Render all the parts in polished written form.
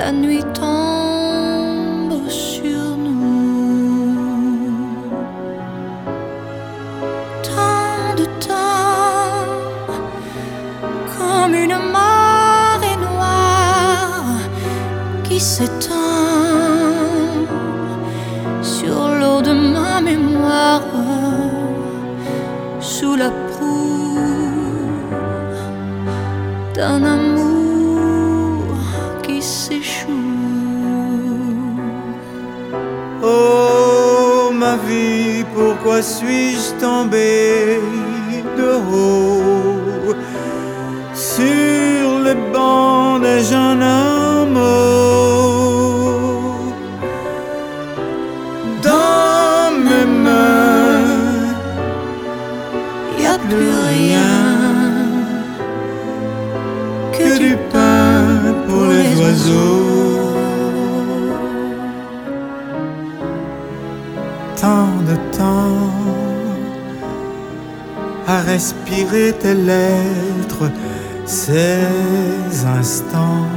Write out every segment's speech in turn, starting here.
la nuit tombe sur nous. Tant de temps, comme une marée noire qui s'étend sur l'eau de ma mémoire, sous la proue d'un amour qui s'échoue. Oh ma vie, pourquoi suis-je tombé de haut sur les bancs des jeunes amours? Dans mes mains, Y a plus rien que du pain pour les oiseaux. Tant de temps à respirer tes lettres, ces instants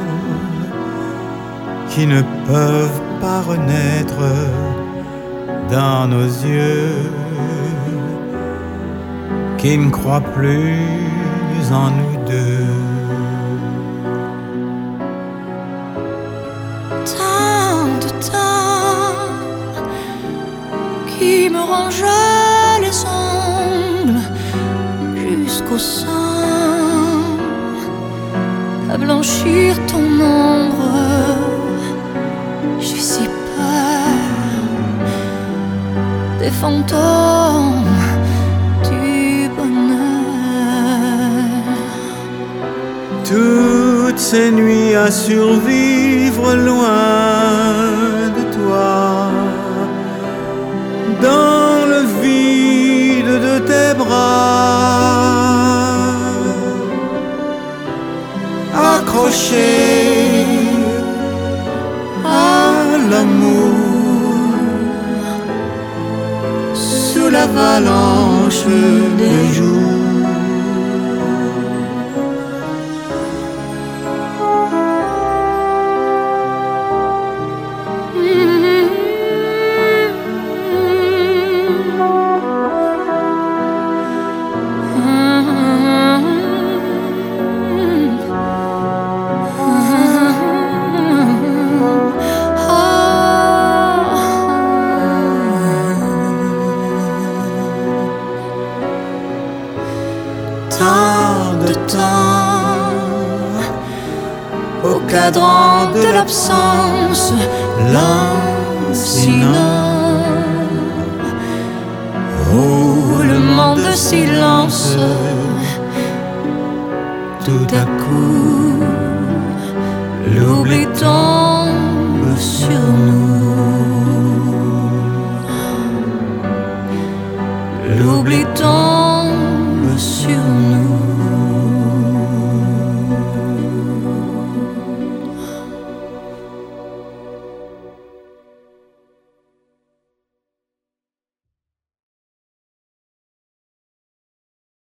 qui ne peuvent pas renaître dans nos yeux, qui ne croient plus en nous deux. Tant de temps qui me ronge les ongles jusqu'au sang, à blanchir ton ombre. J'ai si peur des fantômes du bonheur. Toutes ces nuits à survivre loin de toi, dans le vide de tes bras, accroché à l'amour, sous l'avalanche des jours. Tant de temps au cadran de l'absence, lancinant, roulement de silence. Tout à coup, l'oubli tombe